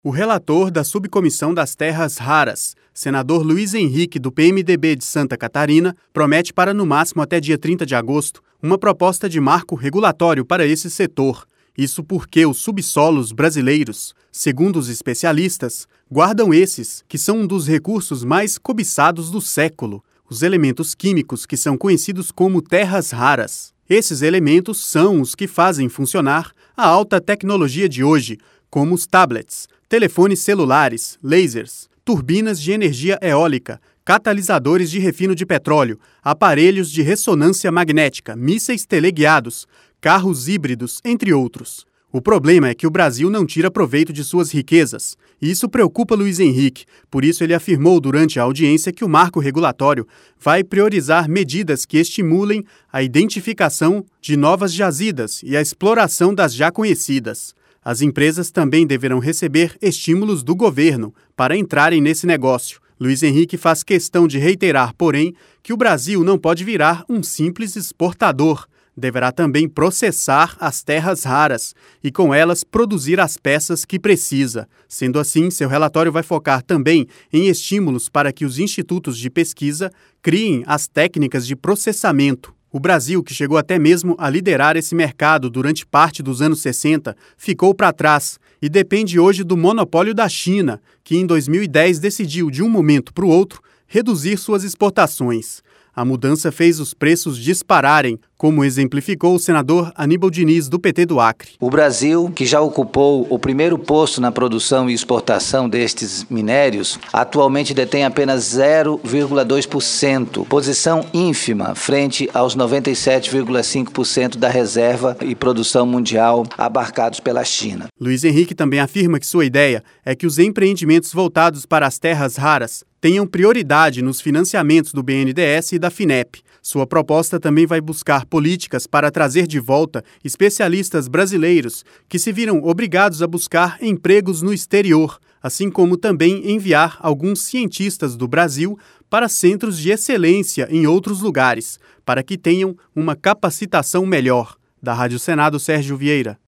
O relator da Subcomissão das Terras Raras, senador Luiz Henrique, do PMDB de Santa Catarina, promete para no máximo até dia 30 de agosto uma proposta de marco regulatório para esse setor. Isso porque os subsolos brasileiros, segundo os especialistas, guardam esses, que são um dos recursos mais cobiçados do século, os elementos químicos que são conhecidos como terras raras. Esses elementos são os que fazem funcionar a alta tecnologia de hoje, como os tablets, telefones celulares, lasers, turbinas de energia eólica, catalisadores de refino de petróleo, aparelhos de ressonância magnética, mísseis teleguiados, carros híbridos, entre outros. O problema é que o Brasil não tira proveito de suas riquezas. E isso preocupa Luiz Henrique, por isso ele afirmou durante a audiência que o marco regulatório vai priorizar medidas que estimulem a identificação de novas jazidas e a exploração das já conhecidas. As empresas também deverão receber estímulos do governo para entrarem nesse negócio. Luiz Henrique faz questão de reiterar, porém, que o Brasil não pode virar um simples exportador. Deverá também processar as terras raras e, com elas, produzir as peças que precisa. Sendo assim, seu relatório vai focar também em estímulos para que os institutos de pesquisa criem as técnicas de processamento. O Brasil, que chegou até mesmo a liderar esse mercado durante parte dos anos 60, ficou para trás e depende hoje do monopólio da China, que em 2010 decidiu, de um momento para o outro, reduzir suas exportações. A mudança fez os preços dispararem, como exemplificou o senador Aníbal Diniz, do PT do Acre. O Brasil, que já ocupou o primeiro posto na produção e exportação destes minérios, atualmente detém apenas 0,2%, posição ínfima frente aos 97,5% da reserva e produção mundial abarcados pela China. Luiz Henrique também afirma que sua ideia é que os empreendimentos voltados para as terras raras tenham prioridade nos financiamentos do BNDES e da FINEP. Sua proposta também vai buscar políticas para trazer de volta especialistas brasileiros que se viram obrigados a buscar empregos no exterior, assim como também enviar alguns cientistas do Brasil para centros de excelência em outros lugares, para que tenham uma capacitação melhor. Da Rádio Senado, Sérgio Vieira.